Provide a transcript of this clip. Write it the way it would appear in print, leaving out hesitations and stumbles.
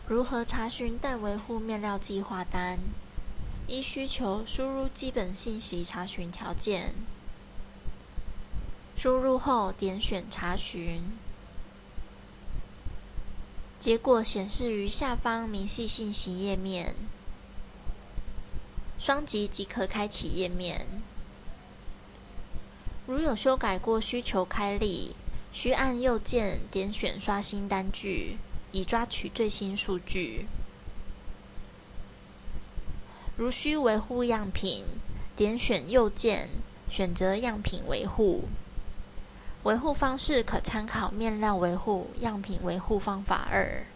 如何查询待维护面料计划单？依需求输入基本信息查询条件，输入后点选查询，结果显示于下方明细信息页面，双击即可开启页面。如有修改过需求开立，需按右键点选刷新单据，以抓取最新数据。如需维护样品，点选右键，选择样品维护。维护方式可参考面料维护样品维护方法2。